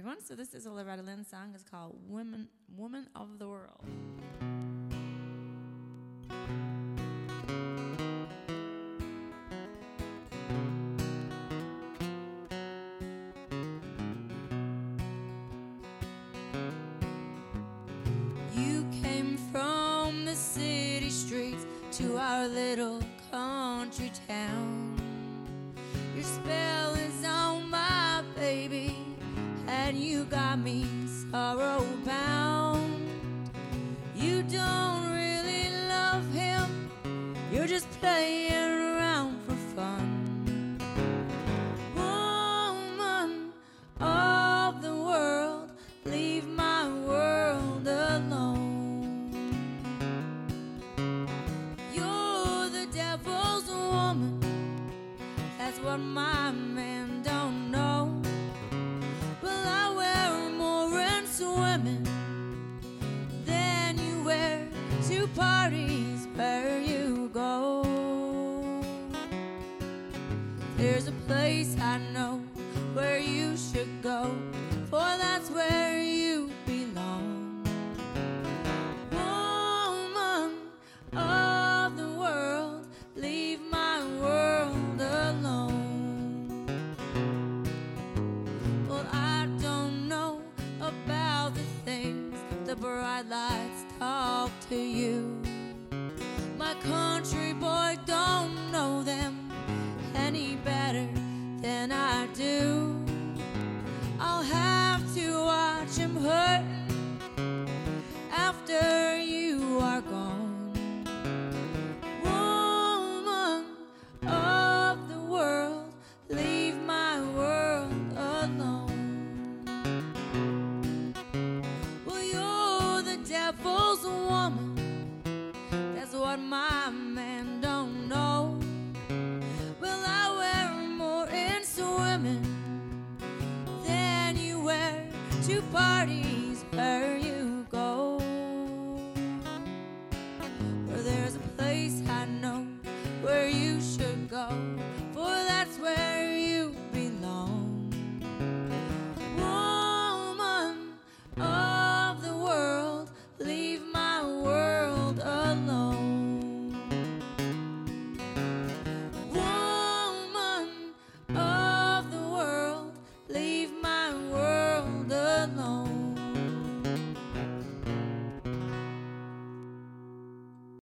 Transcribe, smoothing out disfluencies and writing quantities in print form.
everyone. So this is a Loretta Lynn song. It's called Woman of the World. You came from the city streets to our little country town. Your spell is on my baby, and you got me sorrow bound. You don't really love him, you're just playing around for fun. Woman of the world, leave my world alone. You're the devil's woman, that's what my man don't know. Well, I wear more in swimming than you wear to parties where you go. There's a place I know where you should go, for that's where you belong. Woman of the world, leave my world alone. Well, I don't know about the things the bright lights talk to you. My country boy don't know them any better than I do. I'll have to watch him hurt after you are gone. Woman of the world, leave my world alone. Well, you're the devil's woman, that's what my man don't know. Well, I wear more in swimming than you wear to parties where you go. Where there's a place I know where you should go.